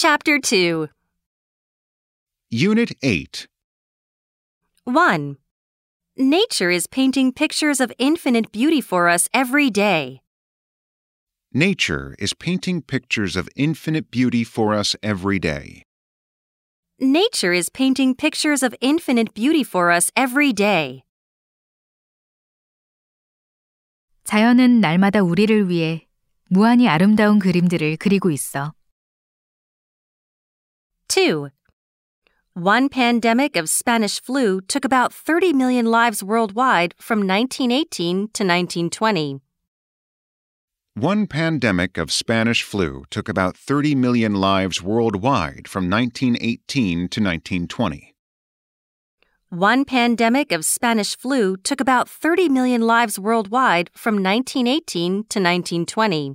Chapter 2. Unit 8. 1. Nature is painting pictures of infinite beauty for us every day. Nature is painting pictures of infinite beauty for us every day. Nature is painting pictures of infinite beauty for us every day. 자연은 날마다 우리를 위해 무한히 아름다운 그림들을 그리고 있어. 2. One pandemic of Spanish flu took about 30 million lives worldwide from 1918 to 1920. One pandemic of Spanish flu took about 30 million lives worldwide from 1918 to 1920. One pandemic of Spanish flu took about 30 million lives worldwide from 1918 to 1920.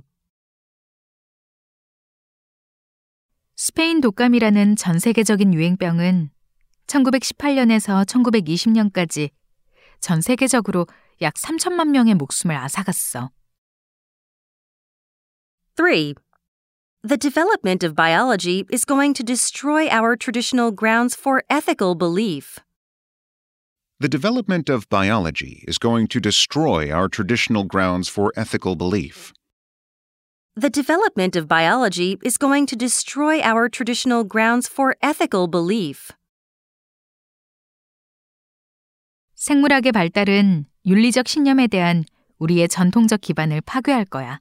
스페인 독감이라는 전 세계적인 유행병은 1918년에서 1920년까지 전 세계적으로 약 3천만 명의 목숨을 앗아갔어. 3. The development of biology is going to destroy our traditional grounds for ethical belief. The development of biology is going to destroy our traditional grounds for ethical belief. The development of biology is going to destroy our traditional grounds for ethical belief. 생물학의 발달은 윤리적 신념에 대한 우리의 전통적 기반을 파괴할 거야.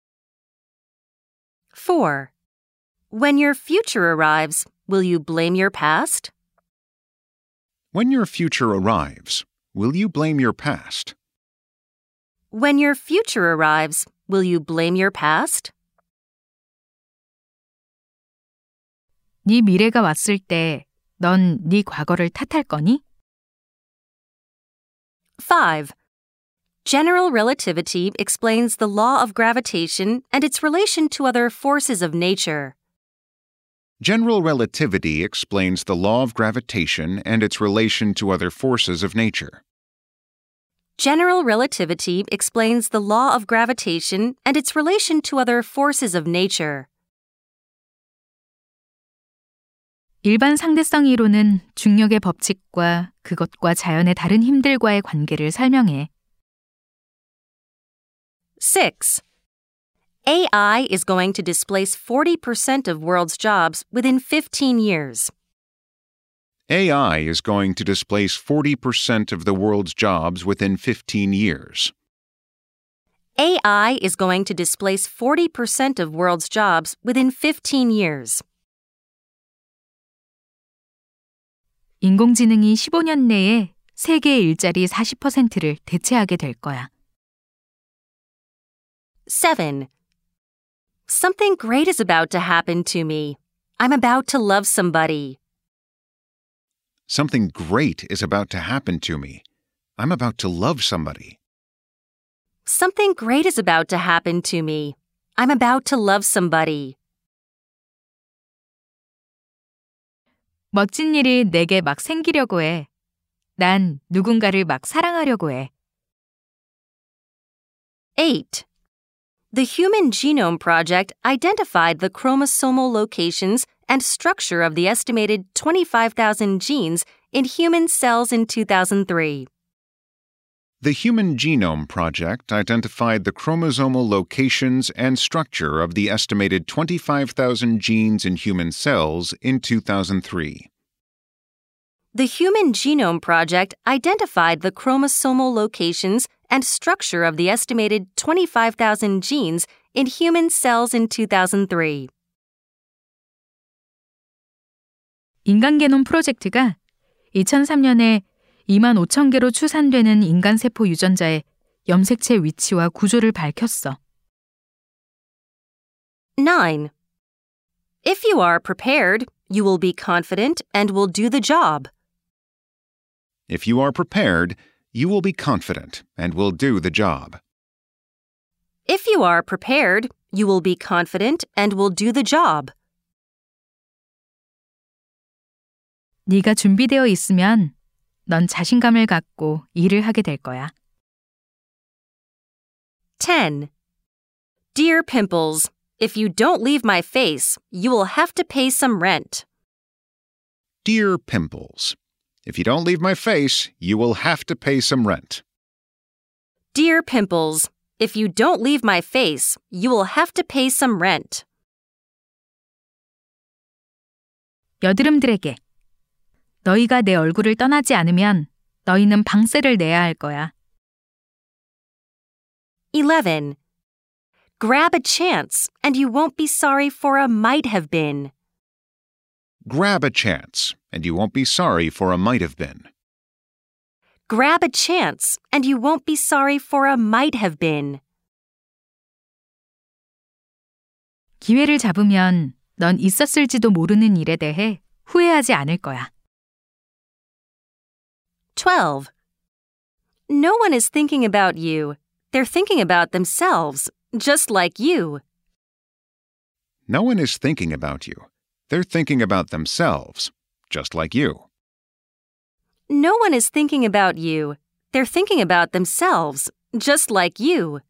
4. When your future arrives, will you blame your past? When your future arrives, will you blame your past? When your future arrives, will you blame your past? 네 미래가 왔을 때 넌 네 과거를 탓할 거니? 5. General relativity explains the law of gravitation and its relation to other forces of nature. General relativity explains the law of gravitation and its relation to other forces of nature. General relativity explains the law of gravitation and its relation to other forces of nature. 일반 상대성 이론은 중력의 법칙과 그것과 자연의 다른 힘들과의 관계를 설명해. 6. AI is going to displace 40% of world's jobs within 15 years. AI is going to displace 40% of the world's jobs within 15 years. AI is going to displace 40% of world's jobs within 15 years. 인공지능이 15년 내에 세계의 일자리 40%를 대체하게 될 거야. 7. Something great is about to happen to me. I'm about to love somebody. Something great is about to happen to me. I'm about to love somebody. Something great is about to happen to me. I'm about to love somebody. 멋진 일이 내게 막 생기려고 해. 난 누군가를 막 사랑하려고 해. 8. The Human Genome Project identified the chromosomal locations and structure of the estimated 25,000 genes in human cells in 2003. The Human Genome Project identified the chromosomal locations and structure of the estimated 25,000 genes in human cells in 2003. The Human Genome Project identified the chromosomal locations and structure of the estimated 25,000 genes in human cells in 2003. 인간 게놈 프로젝트가 2003년에 2만 5천 개로 추산되는 인간세포 유전자의 염색체 위치와 구조를 밝혔어. 9. If you are prepared, you will be confident and will do the job. If you are prepared, you will be confident and will do the job. If you are prepared, you will be confident and will do the job. 네가 준비되어 있으면 넌 자신감을 갖고 일을 하게 될 거야. 10. Dear Pimples, if you don't leave my face, you will have to pay some rent. Dear Pimples, if you don't leave my face, you will have to pay some rent. Dear Pimples, if you don't leave my face, you will have to pay some rent. 여드름들에게 너희가 내 얼굴을 떠나지 않으면 너희는 방세를 내야 할 거야. 11. Grab a chance, and you won't be sorry for a might have been. Grab a chance, and you won't be sorry for a might have been. Grab a chance, and you won't be sorry for a might have been. 기회를 잡으면 넌 있었을지도 모르는 일에 대해 후회하지 않을 거야. 12. No one is thinking about you. They're thinking about themselves, just like you. No one is thinking about you. They're thinking about themselves, just like you. No one is thinking about you. They're thinking about themselves, just like you.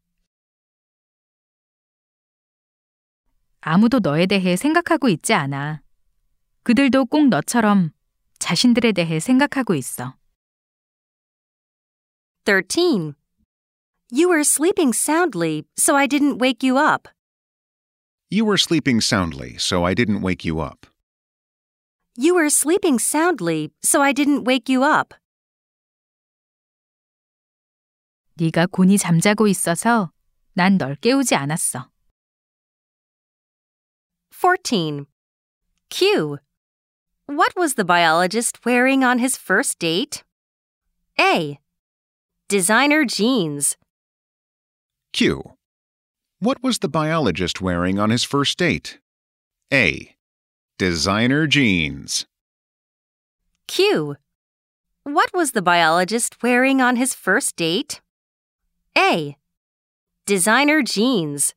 아무도 너에 대해 생각하고 있지 않아. 그들도 꼭 너처럼 자신들에 대해 생각하고 있어. 13. You were sleeping soundly, so I didn't wake you up. You were sleeping soundly, so I didn't wake you up. You were sleeping soundly, so I didn't wake you up. 네가 곤히 잠자고 있어서 난 널 깨우지 않았어. 14. Q. What was the biologist wearing on his first date? A. Designer jeans. Q. What was the biologist wearing on his first date? A. Designer jeans. Q. What was the biologist wearing on his first date? A. Designer jeans.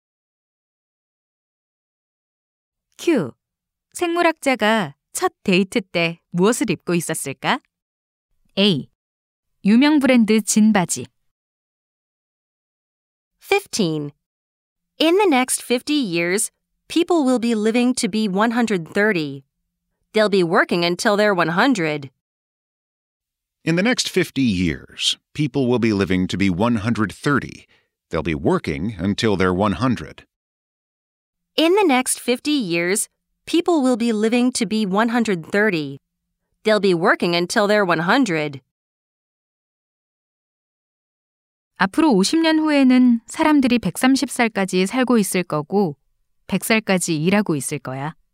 Q. 생물학자가 첫 데이트 때 무엇을 입고 있었을까? A. 유명 브랜드 진 바지. 15. In the next 50 years, people will be living to be 130. They'll be working until they're 100. In the next 50 years, people will be living to be 130. They'll be working until they're 100. In the next 50 years, people will be living to be 130. They'll be working until they're 100. 앞으로 50년 후에는 사람들이 130살까지 살고 있을 거고 100살까지 일하고 있을 거야.